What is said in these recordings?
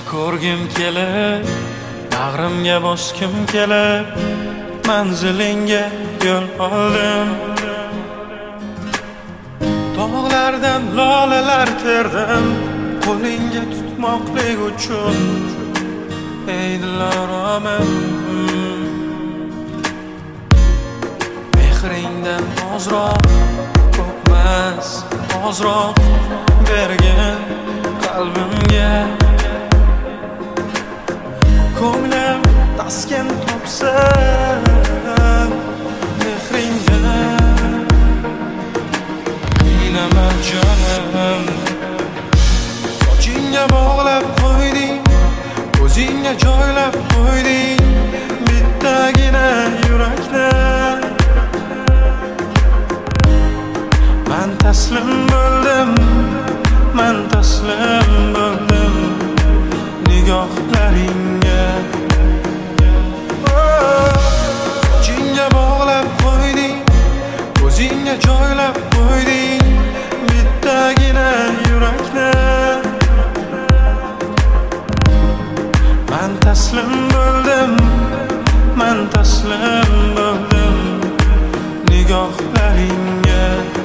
ko'rgim kelib, bag'rimga boskim kelib, manzilingga yo'l oldim. Tog'lardan lolalar terdim, qo'lingga tutmoqlik uchun. Ey Dilorom, mehringdan ozroq, ko'pmas ozroq bergin qalbimga. Ko'nglim taskin topsin mehringga. Qiynama jonim, sochingga bog'lab qo'yding, ko'zingga joylab qo'yding bittagina yurakni. Man taslim bo'ldim, man taslim bo'ldim nigohlaringga. Sochingga bog'lab qo'yding, ko'zingga joylab qo'yding bittagina yurakni. Man taslim bo'ldim, man taslim bo'ldim nigohlaringga.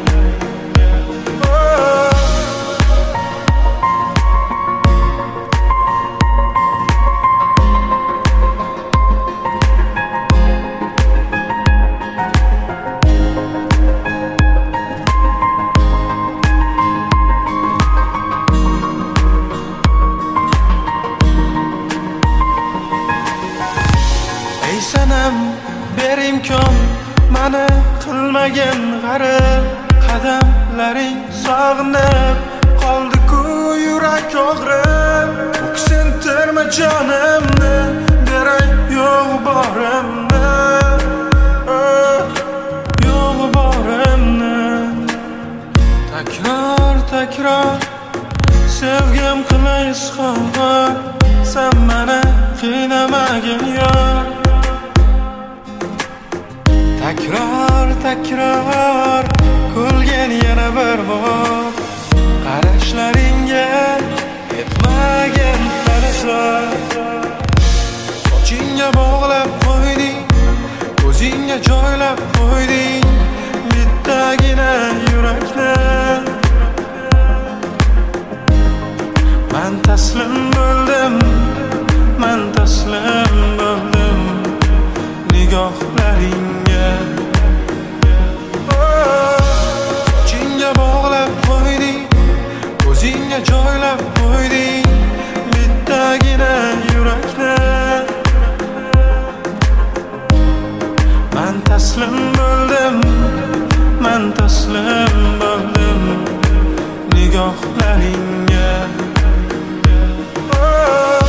Sanam ber imkon, mani qilmagin g'arib. Qadamlaring sog'inib qoldi-ku yurak og'rib. O'ksintirma jonimni, beray yo'q borimni, yo'q borimni. Takror takror sevgim qilay izhor, sen meni qiynamagin yor. Takror takror kulgin yana bir bor, qarashlaringga yetmagin qaraslar. Sochingga bog'lab qo'yding, ko'zingga joylab qo'yding bittagina yurakni. Man taslim bo'ldim, man taslim bo'ldim nigohlaringga. Sochingga bog'lab qo'yding, ko'zingga joylab qo'yding bittagina yurakni. Man taslim bo'ldim, man taslim bo'ldim nigohlaringga.